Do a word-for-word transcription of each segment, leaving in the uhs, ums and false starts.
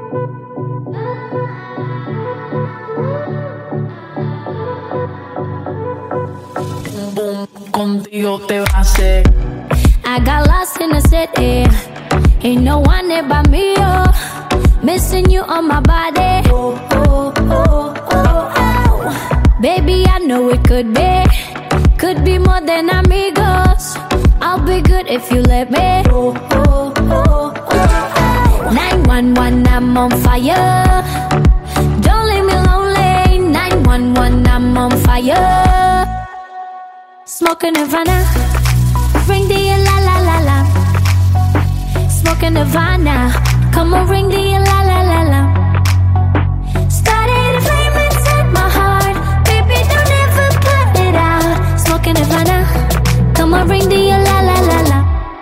Boom, contigo te va a hacer. I got lost in the city. Ain't no one there but me, oh. Missing you on my body. Oh, oh, oh, oh, oh. Baby, I know it could be. Could be more than amigos. I'll be good if you let me. Oh, oh, oh, oh, oh. nine one one, I'm on fire. Don't leave me lonely. nine one one, I'm on fire. Smoking Havana. Ring the la la la la. Smoking Havana. Come on, ring the la la la la. Started a flame inside my heart. Baby, don't ever put it out. Smoking Havana. Come on, ring the la la la la.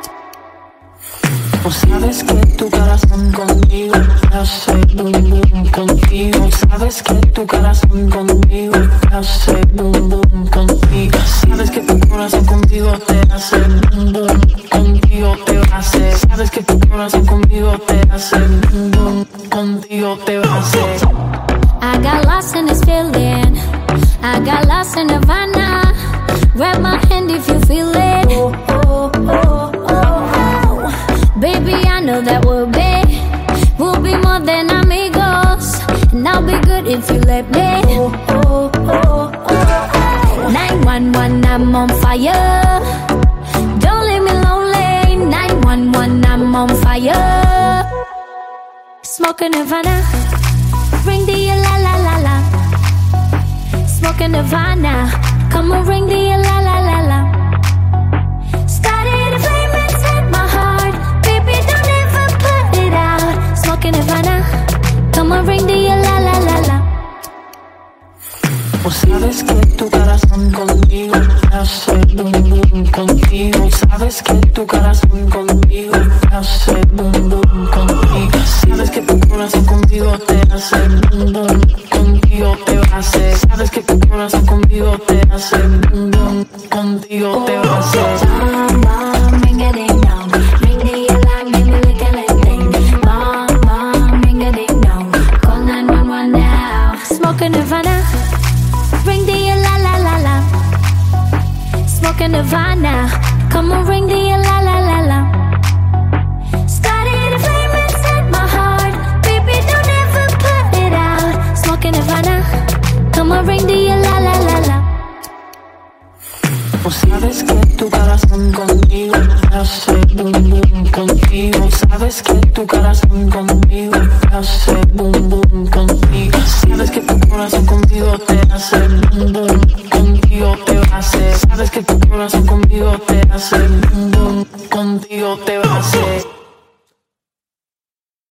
O sabes que tu corazón conmigo hace boom boom contigo. Sabes que tu corazón conmigo hace boom boom contigo. Sabes que tu corazón contigo te hace boom boom contigo te va a hacer. Sabes que tu corazón conmigo te hace boom boom contigo te va a hacer. I got lost in this feeling. I got lost in Havana. Grab my hand if you feel it. Oh, oh, oh, oh, oh. Baby, I know that we'll be, we'll be more than amigos. And I'll be good if you let me. Oh, oh, oh, oh, oh. nine one one, I'm on fire. Don't leave me lonely. nine one one, I'm on fire. Smoking Havana. Ring the la la la la. Smoking Havana. Come on, ring the la la la la. Started a flame inside my heart. Baby, don't ever put it out. Smoking Havana. Come on, ring the la la la la. O sabes que tu corazón conmigo hace boom boom contigo. Sabes que tu corazón conmigo hace boom boom contigo. Sabes que tu corazón contigo te hace boom boom contigo te va a hacer. Sabes que tu corazón conmigo te hace boom boom contigo te va a hacer. Mom, ring a ding dong, ring the alarm, give me like a little thing. Mom, mom, ring a ding dong, call nine one one now. Smoking Havana. Ring the la la la la. Smoking Havana. Come on, ring the la la la la. Started a flame inside my heart. Baby, don't ever put it out. Smoking Havana. Come on, ring the la la la la. O sabes que tu corazón conmigo hace boom boom contigo. Sabes que tu corazón conmigo hace boom boom contigo. Sabes que tu corazón contigo te hace boom boom contigo te va a hacer. Sabes que tu corazón conmigo te hace boom boom